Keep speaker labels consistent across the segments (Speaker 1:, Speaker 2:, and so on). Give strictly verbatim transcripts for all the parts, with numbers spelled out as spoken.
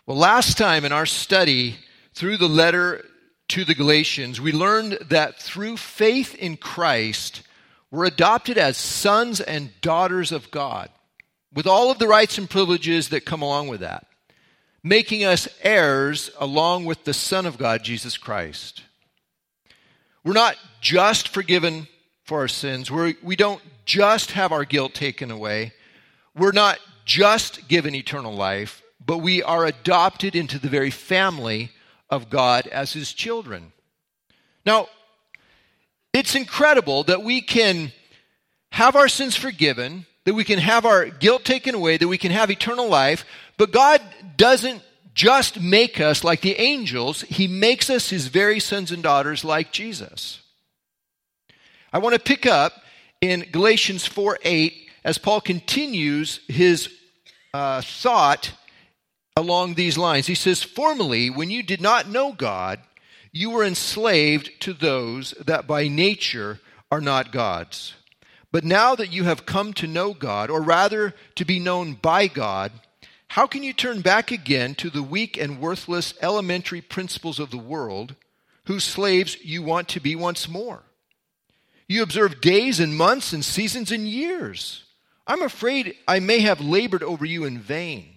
Speaker 1: Well, last time in our study through the letter to the Galatians, we learned that through faith in Christ, we're adopted as sons and daughters of God, with all of the rights and privileges that come along with that, making us heirs along with the Son of God, Jesus Christ. We're not just forgiven for our sins. We're, we don't just have our guilt taken away. We're not just given eternal life, but we are adopted into the very family of God as His children. Now, it's incredible that we can have our sins forgiven, that we can have our guilt taken away, that we can have eternal life, but God doesn't just make us like the angels. He makes us His very sons and daughters like Jesus. I want to pick up in Galatians four eight as Paul continues his uh, thought along these lines. He says, "Formerly, when you did not know God, you were enslaved to those that by nature are not God's. But now that you have come to know God, or rather to be known by God, how can you turn back again to the weak and worthless elementary principles of the world, whose slaves you want to be once more? You observe days and months and seasons and years. I'm afraid I may have labored over you in vain."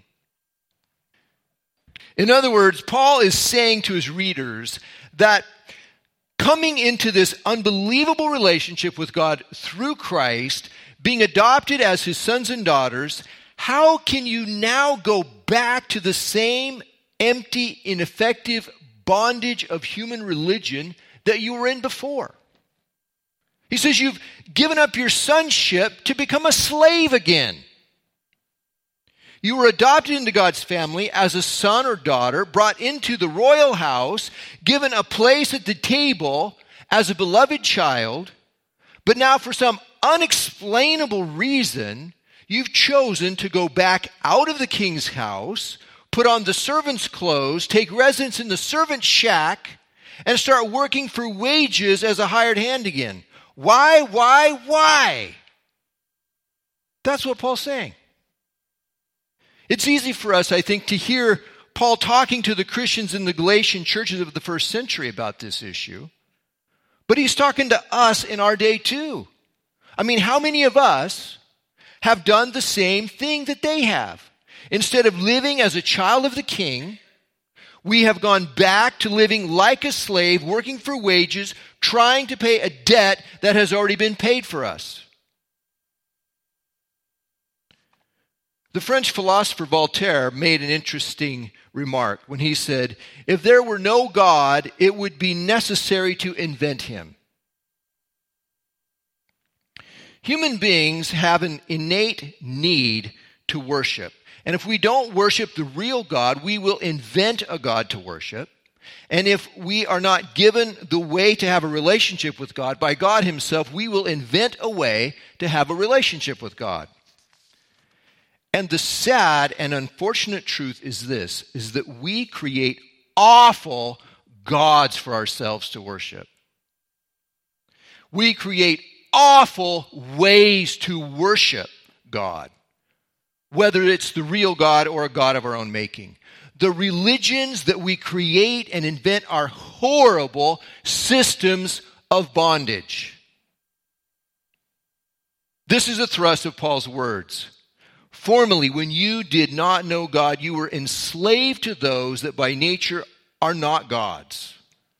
Speaker 1: In other words, Paul is saying to his readers that coming into this unbelievable relationship with God through Christ, being adopted as His sons and daughters, how can you now go back to the same empty, ineffective bondage of human religion that you were in before? He says you've given up your sonship to become a slave again. You were adopted into God's family as a son or daughter, brought into the royal house, given a place at the table as a beloved child, but now for some unexplainable reason, you've chosen to go back out of the king's house, put on the servant's clothes, take residence in the servant's shack, and start working for wages as a hired hand again. Why, why, why? That's what Paul's saying. It's easy for us, I think, to hear Paul talking to the Christians in the Galatian churches of the first century about this issue. But he's talking to us in our day too. I mean, how many of us have done the same thing that they have? Instead of living as a child of the king, we have gone back to living like a slave, working for wages, trying to pay a debt that has already been paid for us. The French philosopher Voltaire made an interesting remark when he said, "If there were no God, it would be necessary to invent Him." Human beings have an innate need to worship. And if we don't worship the real God, we will invent a God to worship. And if we are not given the way to have a relationship with God by God Himself, we will invent a way to have a relationship with God. And the sad and unfortunate truth is this, is that we create awful gods for ourselves to worship. We create awful ways to worship God, whether it's the real God or a God of our own making. The religions that we create and invent are horrible systems of bondage. This is the thrust of Paul's words. Formerly, when you did not know God, you were enslaved to those that by nature are not God's.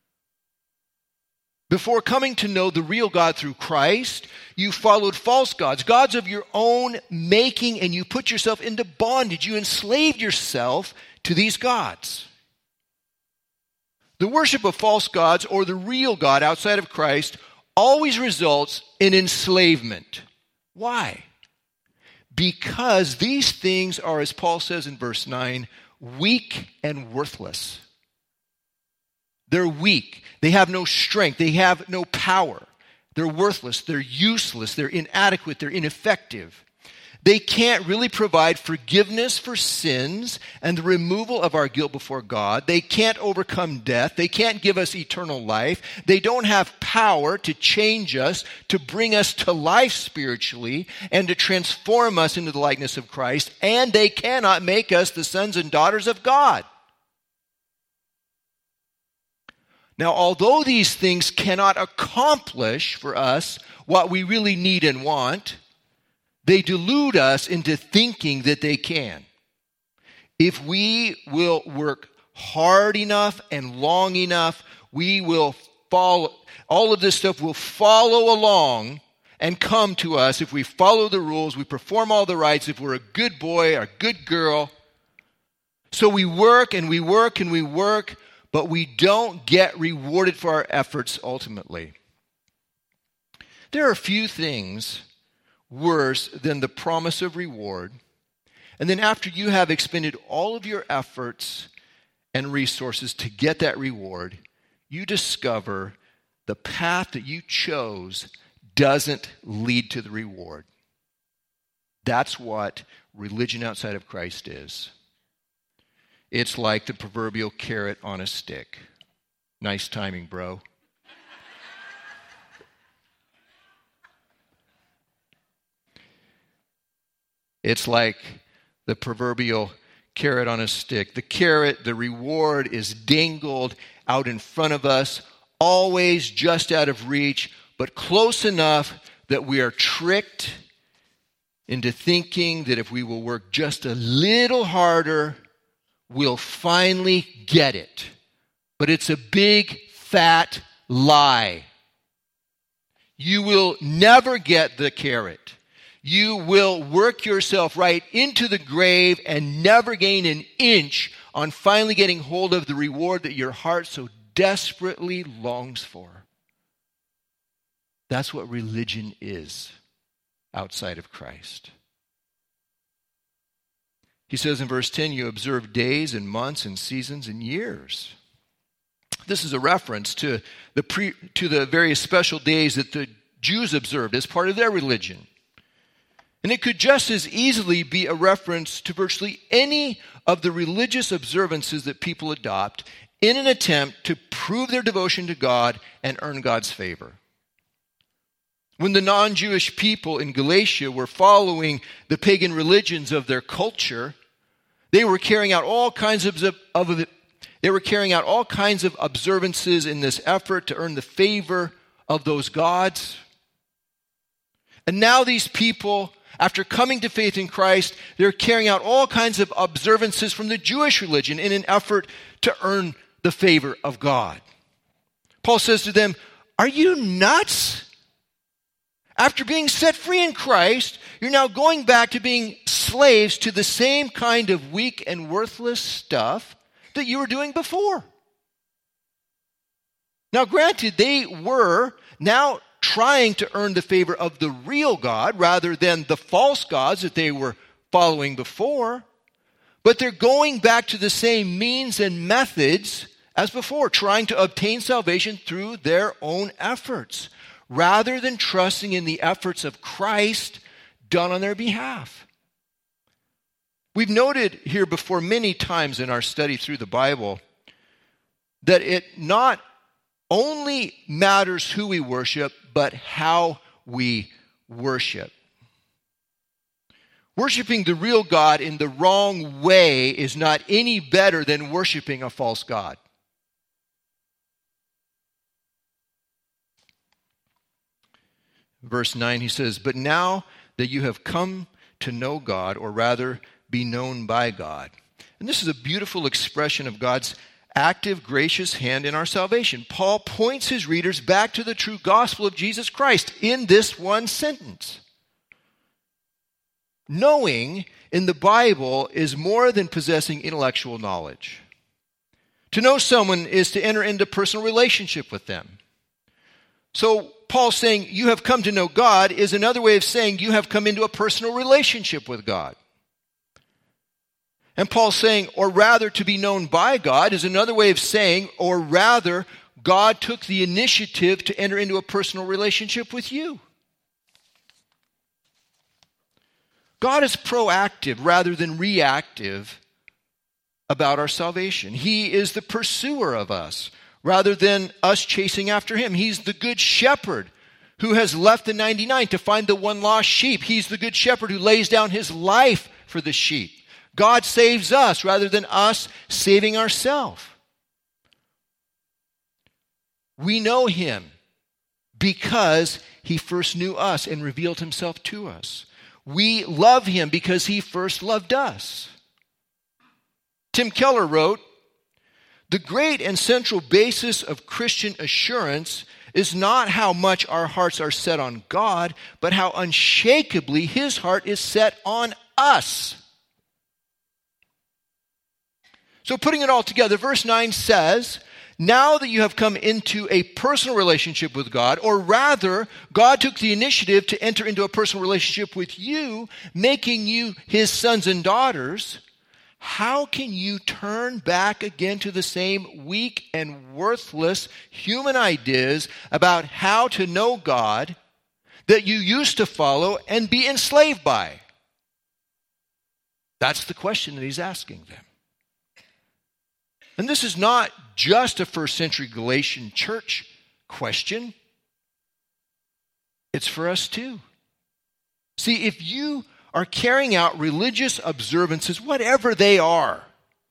Speaker 1: Before coming to know the real God through Christ, you followed false gods, gods of your own making, and you put yourself into bondage. You enslaved yourself to these gods. The worship of false gods or the real God outside of Christ always results in enslavement. Why? Because these things are, as Paul says in verse nine, weak and worthless. They're weak. They have no strength. They have no power. They're worthless. They're useless. They're inadequate. They're ineffective. They can't really provide forgiveness for sins and the removal of our guilt before God. They can't overcome death. They can't give us eternal life. They don't have power to change us, to bring us to life spiritually, and to transform us into the likeness of Christ. And they cannot make us the sons and daughters of God. Now, although these things cannot accomplish for us what we really need and want, they delude us into thinking that they can. If we will work hard enough and long enough, we will follow, all of this stuff will follow along and come to us if we follow the rules, we perform all the rites, if we're a good boy or a good girl. So we work and we work and we work, but we don't get rewarded for our efforts ultimately. There are few things worse than the promise of reward. And then after you have expended all of your efforts and resources to get that reward, you discover the path that you chose doesn't lead to the reward. That's what religion outside of Christ is. It's like the proverbial carrot on a stick. Nice timing, bro. It's like the proverbial carrot on a stick. The carrot, the reward, is dangled out in front of us, always just out of reach, but close enough that we are tricked into thinking that if we will work just a little harder, we'll finally get it. But it's a big, fat lie. You will never get the carrot. You will work yourself right into the grave and never gain an inch on finally getting hold of the reward that your heart so desperately longs for. That's what religion is outside of Christ. He says in verse ten, you observe days and months and seasons and years. This is a reference to the pre, to the various special days that the Jews observed as part of their religion. And it could just as easily be a reference to virtually any of the religious observances that people adopt in an attempt to prove their devotion to God and earn God's favor. When the non-Jewish people in Galatia were following the pagan religions of their culture, they were carrying out all kinds of, of they were carrying out all kinds of observances in this effort to earn the favor of those gods. And now these people, after coming to faith in Christ, they're carrying out all kinds of observances from the Jewish religion in an effort to earn the favor of God. Paul says to them, are you nuts? After being set free in Christ, you're now going back to being slaves to the same kind of weak and worthless stuff that you were doing before. Now, granted, they were now trying to earn the favor of the real God rather than the false gods that they were following before. But they're going back to the same means and methods as before, trying to obtain salvation through their own efforts, rather than trusting in the efforts of Christ done on their behalf. We've noted here before many times in our study through the Bible that it not only matters who we worship, but how we worship. Worshiping the real God in the wrong way is not any better than worshiping a false god. Verse nine, he says, but now that you have come to know God, or rather be known by God. And this is a beautiful expression of God's active, gracious hand in our salvation. Paul points his readers back to the true gospel of Jesus Christ in this one sentence. Knowing in the Bible is more than possessing intellectual knowledge. To know someone is to enter into personal relationship with them. So Paul saying you have come to know God is another way of saying you have come into a personal relationship with God. And Paul saying, or rather to be known by God, is another way of saying, or rather, God took the initiative to enter into a personal relationship with you. God is proactive rather than reactive about our salvation. He is the pursuer of us rather than us chasing after him. He's the good shepherd who has left the ninety-nine to find the one lost sheep. He's the good shepherd who lays down his life for the sheep. God saves us rather than us saving ourselves. We know him because he first knew us and revealed himself to us. We love him because he first loved us. Tim Keller wrote, "The great and central basis of Christian assurance is not how much our hearts are set on God, but how unshakably his heart is set on us." So putting it all together, verse nine says, now that you have come into a personal relationship with God, or rather, God took the initiative to enter into a personal relationship with you, making you his sons and daughters, how can you turn back again to the same weak and worthless human ideas about how to know God that you used to follow and be enslaved by? That's the question that he's asking them. And this is not just a first century Galatian church question. It's for us too. See, if you are carrying out religious observances, whatever they are,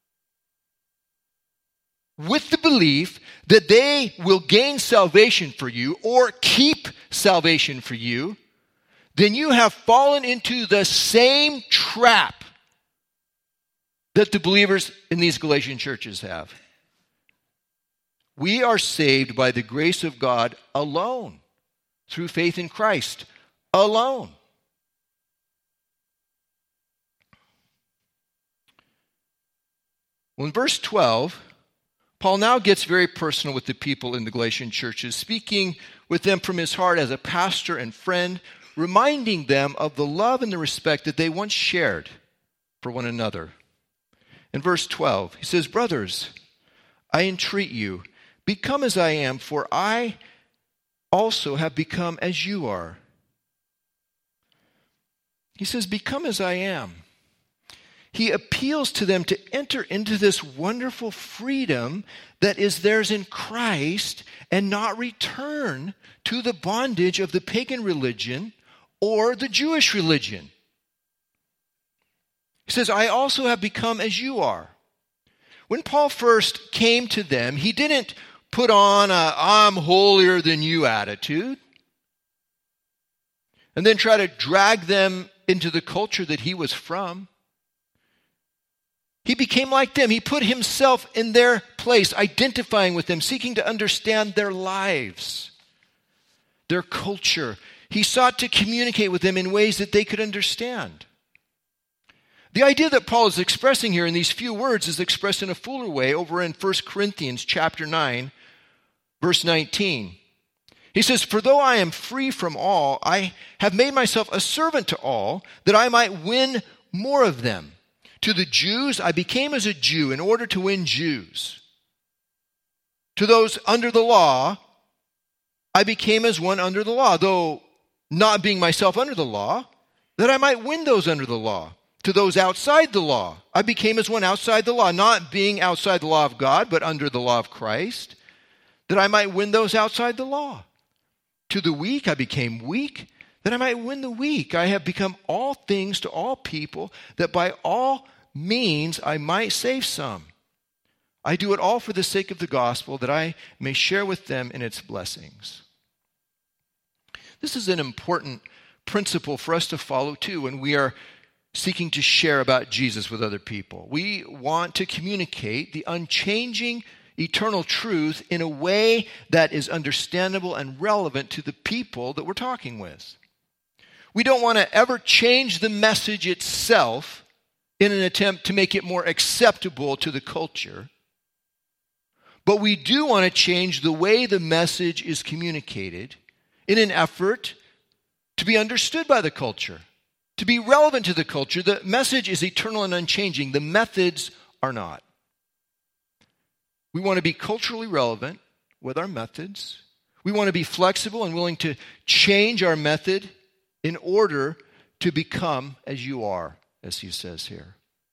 Speaker 1: with the belief that they will gain salvation for you or keep salvation for you, then you have fallen into the same trap that the believers in these Galatian churches have. We are saved by the grace of God alone, through faith in Christ alone. Well, in verse twelve, Paul now gets very personal with the people in the Galatian churches, speaking with them from his heart as a pastor and friend, reminding them of the love and the respect that they once shared for one another. In verse twelve, he says, "Brothers, I entreat you, become as I am, for I also have become as you are." He says, become as I am. He appeals to them to enter into this wonderful freedom that is theirs in Christ and not return to the bondage of the pagan religion or the Jewish religion. He says, I also have become as you are. When Paul first came to them, he didn't put on a I'm holier than you attitude and then try to drag them into the culture that he was from. He became like them. He put himself in their place, identifying with them, seeking to understand their lives, their culture. He sought to communicate with them in ways that they could understand. The idea that Paul is expressing here in these few words is expressed in a fuller way over in First Corinthians chapter nine, verse nineteen. He says, "For though I am free from all, I have made myself a servant to all, that I might win more of them. To the Jews, I became as a Jew in order to win Jews. To those under the law, I became as one under the law, though not being myself under the law, that I might win those under the law. To those outside the law, I became as one outside the law, not being outside the law of God, but under the law of Christ, that I might win those outside the law. To the weak, I became weak, that I might win the weak. I have become all things to all people, that by all means I might save some. I do it all for the sake of the gospel, that I may share with them in its blessings." This is an important principle for us to follow too when we are seeking to share about Jesus with other people. We want to communicate the unchanging eternal truth in a way that is understandable and relevant to the people that we're talking with. We don't want to ever change the message itself in an attempt to make it more acceptable to the culture, but we do want to change the way the message is communicated in an effort to be understood by the culture, to be relevant to the culture. The message is eternal and unchanging. The methods are not. We want to be culturally relevant with our methods. We want to be flexible and willing to change our method in order to become as you are, as he says here.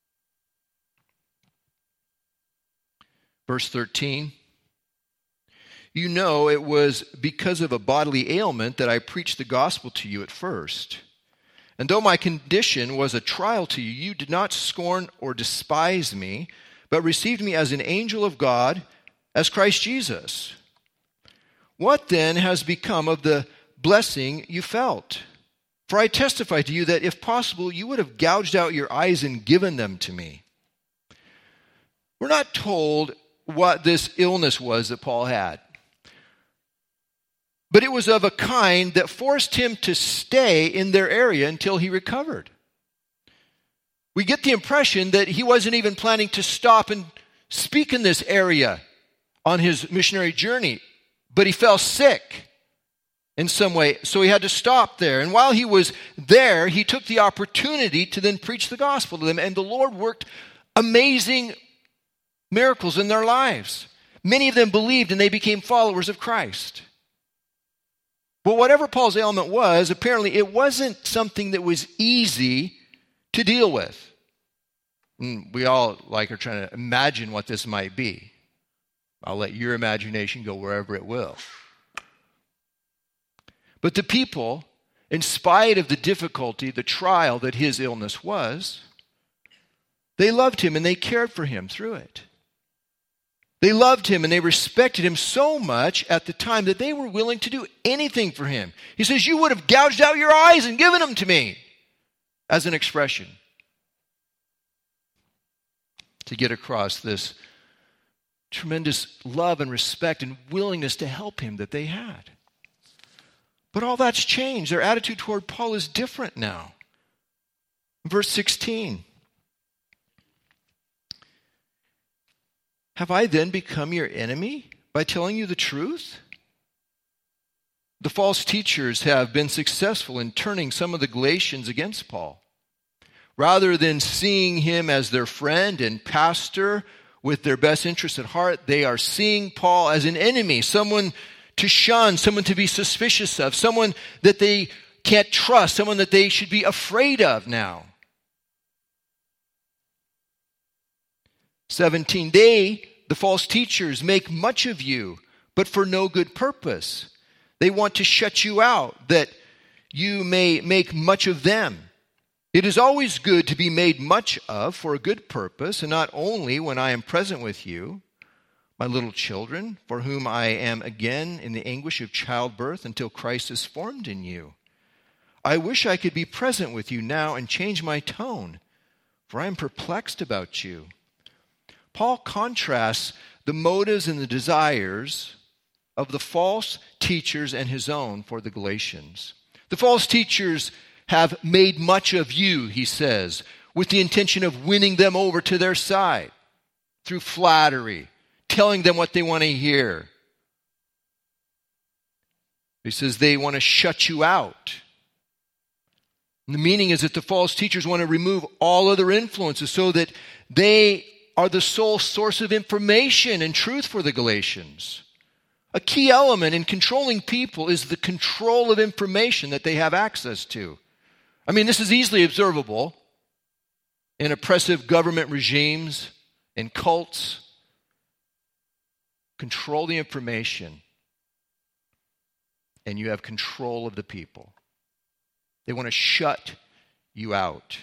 Speaker 1: Verse thirteen, "You know it was because of a bodily ailment that I preached the gospel to you at first. And though my condition was a trial to you, you did not scorn or despise me, but received me as an angel of God, as Christ Jesus. What then has become of the blessing you felt? For I testify to you that if possible, you would have gouged out your eyes and given them to me. We're not told what this illness was that Paul had. But it was of a kind that forced him to stay in their area until he recovered. We get the impression that he wasn't even planning to stop and speak in this area on his missionary journey, but he fell sick in some way, so he had to stop there. And while he was there, he took the opportunity to then preach the gospel to them, and the Lord worked amazing miracles in their lives. Many of them believed, and they became followers of Christ. But whatever Paul's ailment was, apparently it wasn't something that was easy to deal with. And we all like are trying to imagine what this might be. I'll let your imagination go wherever it will. But the people, in spite of the difficulty, the trial that his illness was, they loved him and they cared for him through it. They loved him and they respected him so much at the time that they were willing to do anything for him. He says, you would have gouged out your eyes and given them to me, as an expression to get across this tremendous love and respect and willingness to help him that they had. But all that's changed. Their attitude toward Paul is different now. Verse sixteen. Have I then become your enemy by telling you the truth? The false teachers have been successful in turning some of the Galatians against Paul. Rather than seeing him as their friend and pastor with their best interests at heart, they are seeing Paul as an enemy, someone to shun, someone to be suspicious of, someone that they can't trust, someone that they should be afraid of now. seventeen, they, the false teachers, make much of you, but for no good purpose. They want to shut you out, that you may make much of them. It is always good to be made much of for a good purpose, and not only when I am present with you, my little children, for whom I am again in the anguish of childbirth until Christ is formed in you. I wish I could be present with you now and change my tone, for I am perplexed about you. Paul contrasts the motives and the desires of the false teachers and his own for the Galatians. The false teachers have made much of you, he says, with the intention of winning them over to their side through flattery, telling them what they want to hear. He says they want to shut you out. And the meaning is that the false teachers want to remove all other influences so that they are the sole source of information and truth for the Galatians. A key element in controlling people is the control of information that they have access to. I mean, this is easily observable in oppressive government regimes, in cults. Control the information, and you have control of the people. They want to shut you out,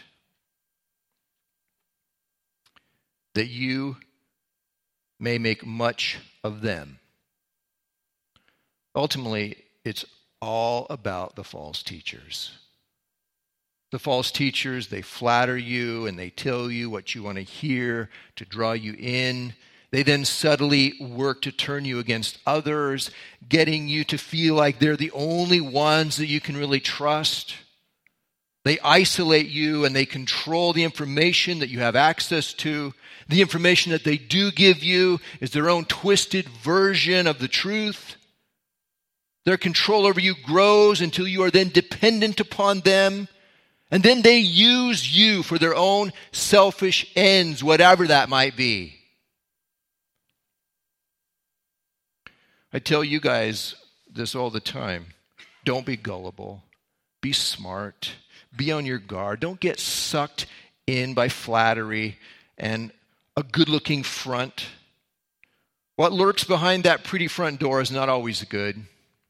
Speaker 1: that you may make much of them. Ultimately, it's all about the false teachers. The false teachers, they flatter you and they tell you what you want to hear to draw you in. They then subtly work to turn you against others, getting you to feel like they're the only ones that you can really trust. They isolate you and they control the information that you have access to. The information that they do give you is their own twisted version of the truth. Their control over you grows until you are then dependent upon them. And then they use you for their own selfish ends, whatever that might be. I tell you guys this all the time. Don't be gullible. Be smart. Be on your guard. Don't get sucked in by flattery and a good-looking front. What lurks behind that pretty front door is not always good.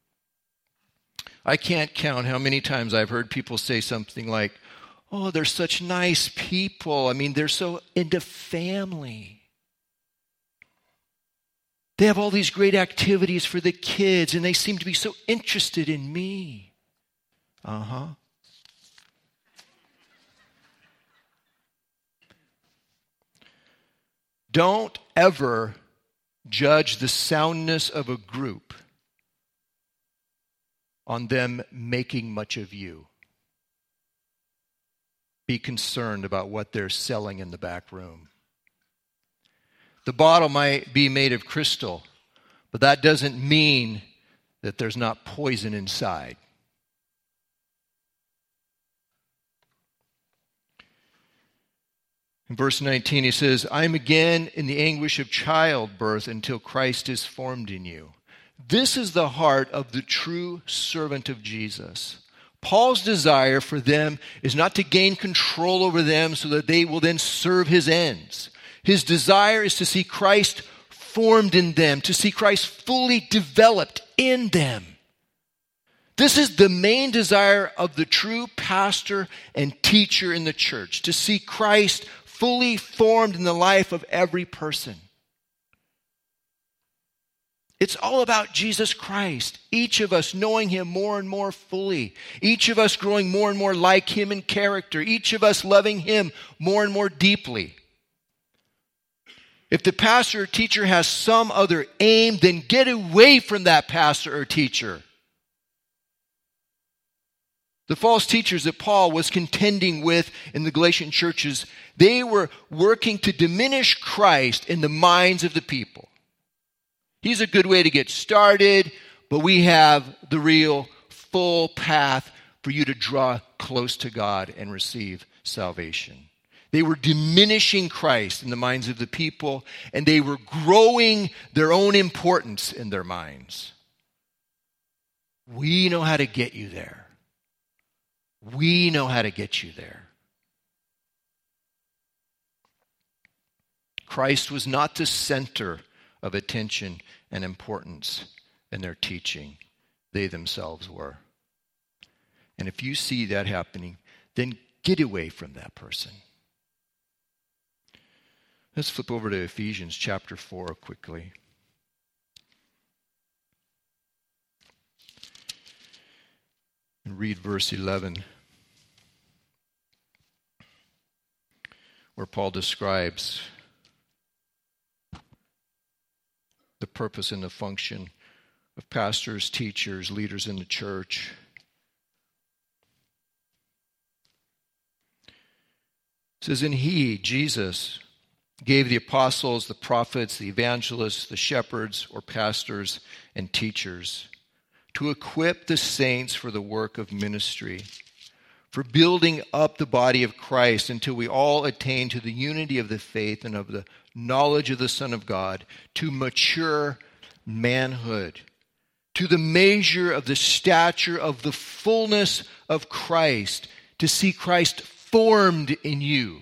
Speaker 1: I can't count how many times I've heard people say something like, oh, they're such nice people. I mean, they're so into family. They have all these great activities for the kids, and they seem to be so interested in me. Uh-huh. Don't ever judge the soundness of a group on them making much of you. Be concerned about what they're selling in the back room. The bottle might be made of crystal, but that doesn't mean that there's not poison inside. In verse nineteen, he says, I am again in the anguish of childbirth until Christ is formed in you. This is the heart of the true servant of Jesus. Paul's desire for them is not to gain control over them so that they will then serve his ends. His desire is to see Christ formed in them, to see Christ fully developed in them. This is the main desire of the true pastor and teacher in the church, to see Christ fully formed in the life of every person. It's all about Jesus Christ, each of us knowing him more and more fully, each of us growing more and more like him in character, each of us loving him more and more deeply. If the pastor or teacher has some other aim, then get away from that pastor or teacher. The false teachers that Paul was contending with in the Galatian churches, they were working to diminish Christ in the minds of the people. He's a good way to get started, but we have the real full path for you to draw close to God and receive salvation. They were diminishing Christ in the minds of the people, and they were growing their own importance in their minds. We know how to get you there. We know how to get you there. Christ was not the center of attention and importance in their teaching. They themselves were. And if you see that happening, then get away from that person. Let's flip over to Ephesians chapter four quickly. And read verse eleven, where Paul describes the purpose and the function of pastors, teachers, leaders in the church. It says, and he, Jesus, gave the apostles, the prophets, the evangelists, the shepherds, or pastors and teachers to equip the saints for the work of ministry, for building up the body of Christ until we all attain to the unity of the faith and of the knowledge of the Son of God, to mature manhood, to the measure of the stature of the fullness of Christ, to see Christ formed in you,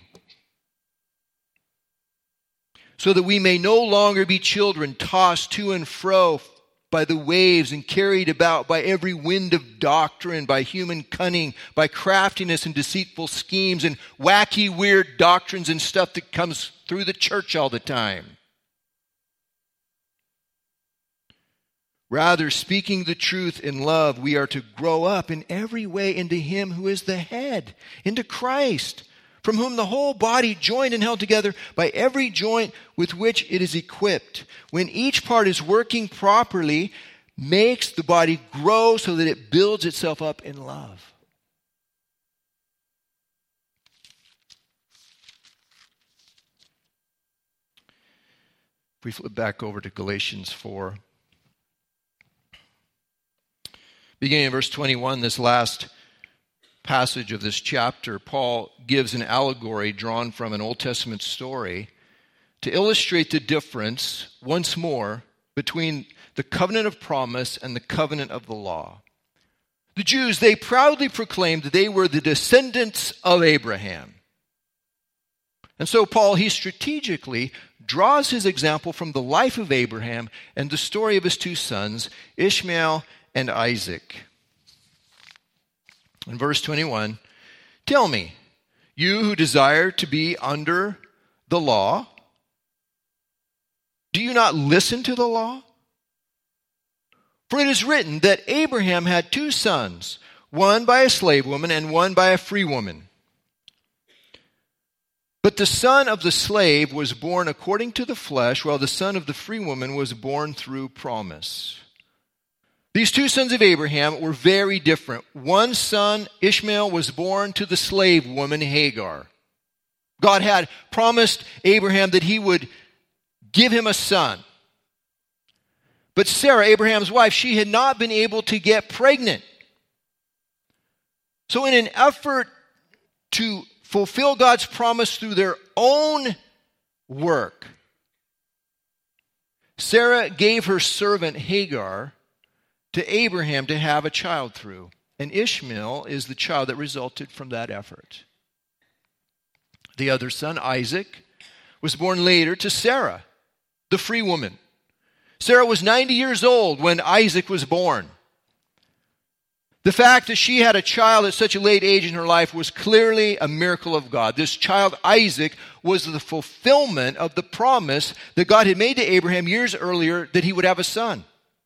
Speaker 1: so that we may no longer be children tossed to and fro by the waves and carried about by every wind of doctrine, by human cunning, by craftiness and deceitful schemes and wacky, weird doctrines and stuff that comes through the church all the time. Rather, speaking the truth in love, we are to grow up in every way into him who is the head, into Christ, from whom the whole body, joined and held together by every joint with which it is equipped, when each part is working properly, makes the body grow so that it builds itself up in love. If we flip back over to Galatians four, beginning in verse twenty-one, this last passage of this chapter, Paul gives an allegory drawn from an Old Testament story to illustrate the difference, once more, between the covenant of promise and the covenant of the law. The Jews, they proudly proclaimed that they were the descendants of Abraham. And so Paul, he strategically draws his example from the life of Abraham and the story of his two sons, Ishmael and Isaac. In verse twenty-one, tell me, you who desire to be under the law, Do you not listen to the law? For it is written that Abraham had two sons, one by a slave woman and one by a free woman. But the son of the slave was born according to the flesh, while the son of the free woman was born through promise. These two sons of Abraham were very different. One son, Ishmael, was born to the slave woman Hagar. God had promised Abraham that he would give him a son. But Sarah, Abraham's wife, she had not been able to get pregnant. So in an effort to fulfill God's promise through their own work, Sarah gave her servant Hagar to Abraham to have a child through. And Ishmael is the child that resulted from that effort. The other son, Isaac, was born later to Sarah, the free woman. Sarah was ninety years old when Isaac was born. The fact that she had a child at such a late age in her life was clearly a miracle of God. This child, Isaac, was the fulfillment of the promise that God had made to Abraham years earlier that he would have a son.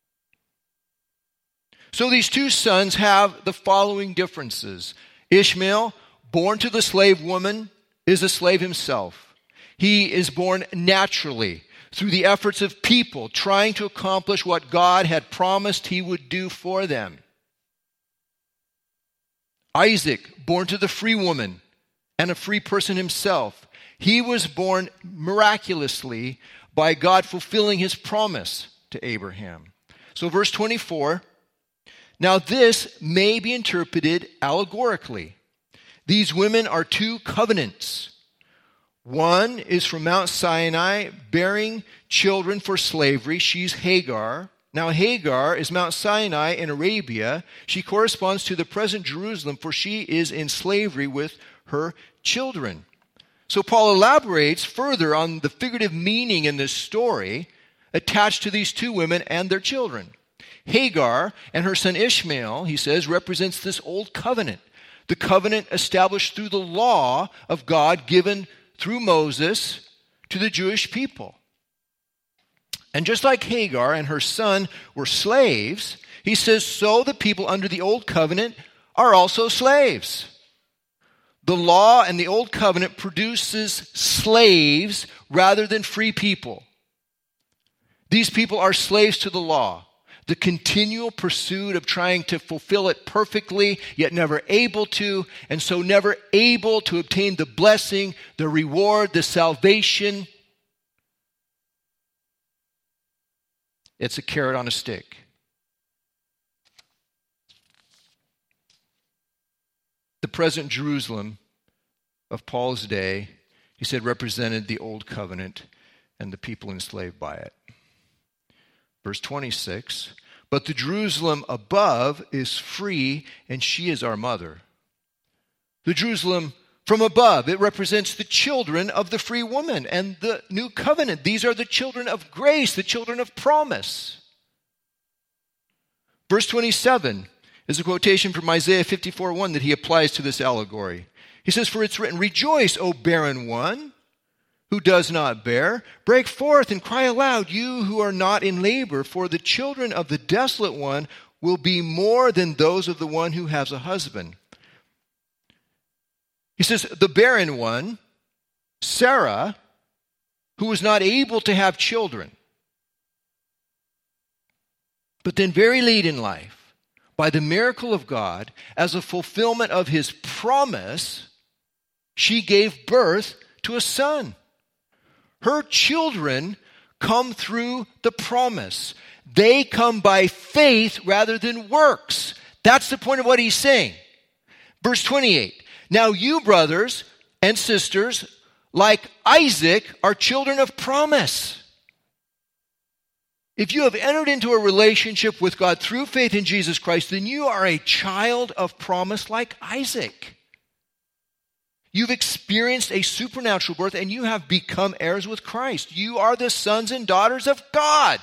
Speaker 1: So these two sons have the following differences. Ishmael, born to the slave woman, is a slave himself. He is born naturally through the efforts of people trying to accomplish what God had promised he would do for them. Isaac, born to the free woman and a free person himself, he was born miraculously by God fulfilling his promise to Abraham. So verse twenty-four, now this may be interpreted allegorically. These women are two covenants. One is from Mount Sinai, bearing children for slavery. She's Hagar. Now Hagar is Mount Sinai in Arabia. She corresponds to the present Jerusalem, for she is in slavery with her children. So Paul elaborates further on the figurative meaning in this story attached to these two women and their children. Hagar and her son Ishmael, he says, represents this old covenant. The covenant established through the law of God given through Moses to the Jewish people. And just like Hagar and her son were slaves, he says, so the people under the old covenant are also slaves. The law and the old covenant produces slaves rather than free people. These people are slaves to the law. The continual pursuit of trying to fulfill it perfectly, yet never able to, and so never able to obtain the blessing, the reward, the salvation. It's a carrot on a stick. The present Jerusalem of Paul's day, he said, represented the old covenant and the people enslaved by it. Verse twenty-six, but the Jerusalem above is free, and she is our mother. The Jerusalem from above, it represents the children of the free woman and the new covenant. These are the children of grace, the children of promise. Verse twenty-seven is a quotation from Isaiah fifty-four one that he applies to this allegory. He says, for it's written, rejoice, O barren one, who does not bear. Break forth and cry aloud, you who are not in labor, for the children of the desolate one will be more than those of the one who has a husband. He says, the barren one, Sarah, who was not able to have children. But then very late in life, by the miracle of God, as a fulfillment of his promise, she gave birth to a son. Her children come through the promise. They come by faith rather than works. That's the point of what he's saying. Verse twenty-eight. Now you, brothers and sisters, like Isaac, are children of promise. If you have entered into a relationship with God through faith in Jesus Christ, then you are a child of promise like Isaac. You've experienced a supernatural birth and you have become heirs with Christ. You are the sons and daughters of God.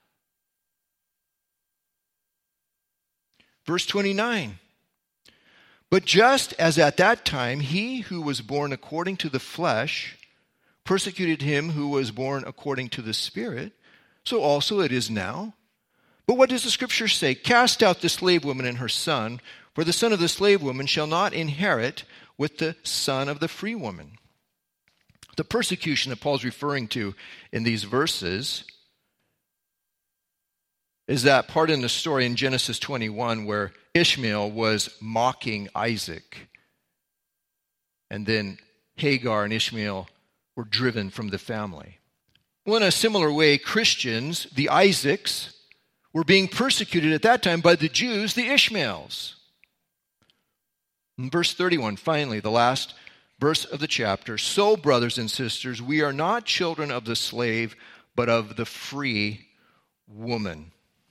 Speaker 1: Verse twenty-nine. But just as at that time he who was born according to the flesh persecuted him who was born according to the Spirit, so also it is now. But what does the Scripture say? Cast out the slave woman and her son, for the son of the slave woman shall not inherit with the son of the free woman. The persecution that Paul's referring to in these verses is that part in the story in Genesis twenty-one where Ishmael was mocking Isaac. And then Hagar and Ishmael were driven from the family. Well, in a similar way, Christians, the Isaacs, were being persecuted at that time by the Jews, the Ishmaels. In verse thirty-one, finally, the last verse of the chapter, so, brothers and sisters, we are not children of the slave, but of the free woman.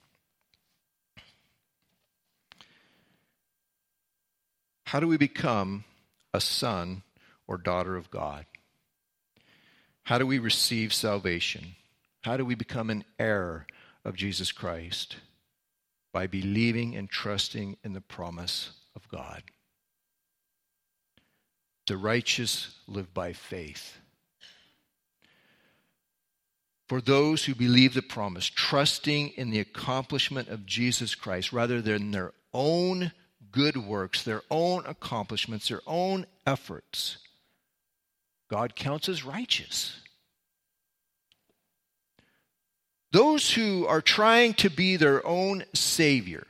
Speaker 1: How do we become a son or daughter of God? How do we receive salvation? How do we become an heir of Jesus Christ? By believing and trusting in the promise of God. The righteous live by faith. For those who believe the promise, trusting in the accomplishment of Jesus Christ rather than their own good works, their own accomplishments, their own efforts, God counts as righteous. Those who are trying to be their own savior,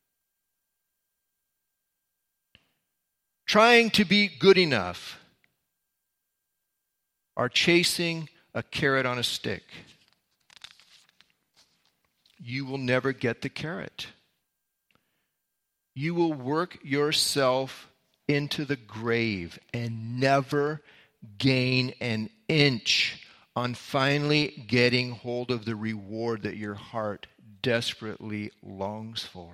Speaker 1: trying to be good enough, are chasing a carrot on a stick. You will never get the carrot. You will work yourself into the grave and never gain an inch on finally getting hold of the reward that your heart desperately longs for.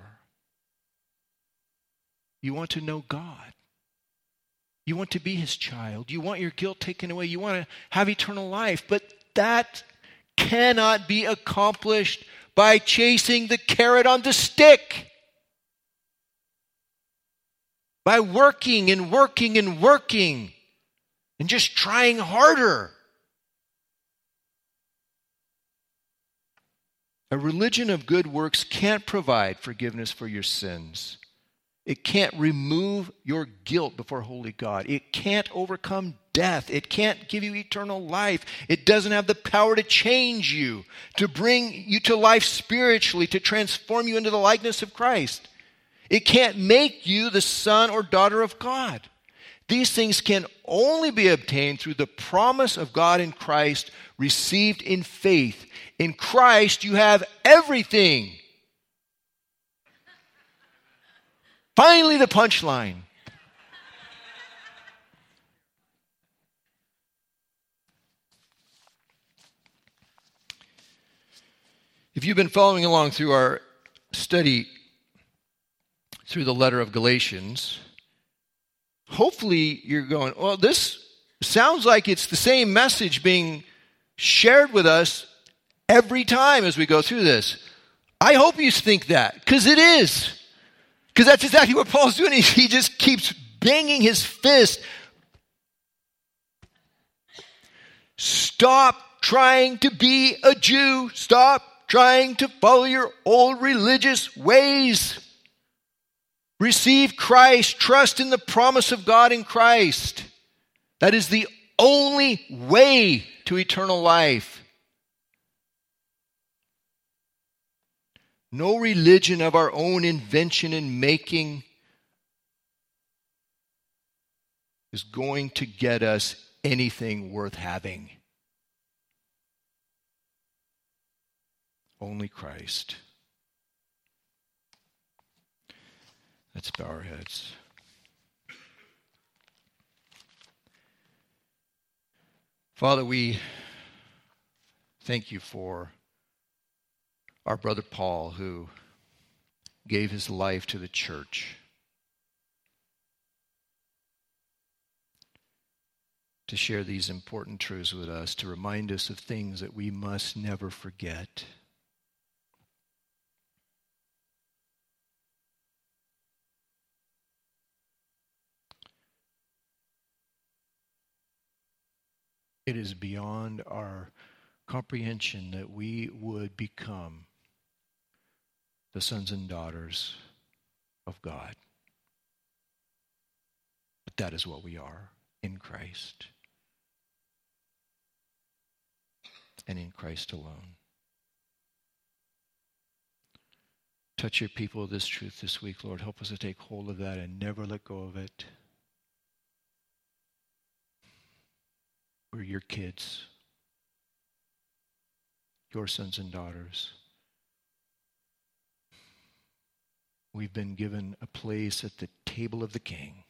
Speaker 1: You want to know God. You want to be His child. You want your guilt taken away. You want to have eternal life. But that cannot be accomplished by chasing the carrot on the stick. By working and working and working and just trying harder. A religion of good works can't provide forgiveness for your sins. It can't remove your guilt before holy God. It can't overcome death. It can't give you eternal life. It doesn't have the power to change you, to bring you to life spiritually, to transform you into the likeness of Christ. It can't make you the son or daughter of God. These things can only be obtained through the promise of God in Christ, received in faith. In Christ, you have everything. Finally, the punchline. If you've been following along through our study through the letter of Galatians, hopefully you're going, well, this sounds like it's the same message being shared with us every time as we go through this. I hope you think that, because it is. Because that's exactly what Paul's doing. He, he just keeps banging his fist. Stop trying to be a Jew. Stop trying to follow your old religious ways. Receive Christ. Trust in the promise of God in Christ. That is the only way to eternal life. No religion of our own invention and making is going to get us anything worth having. Only Christ. Let's bow our heads. Father, we thank you for our brother Paul, who gave his life to the church to share these important truths with us, to remind us of things that we must never forget. It is beyond our comprehension that we would become the sons and daughters of God. But that is what we are in Christ. And in Christ alone. Touch your people with this truth this week, Lord. Help us to take hold of that and never let go of it. We're your kids, your sons and daughters. We've been given a place at the table of the King.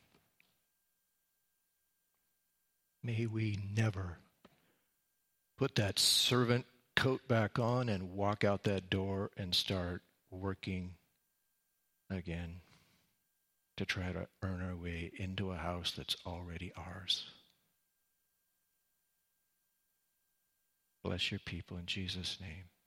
Speaker 1: May we never put that servant coat back on and walk out that door and start working again to try to earn our way into a house that's already ours. Bless your people in Jesus' name.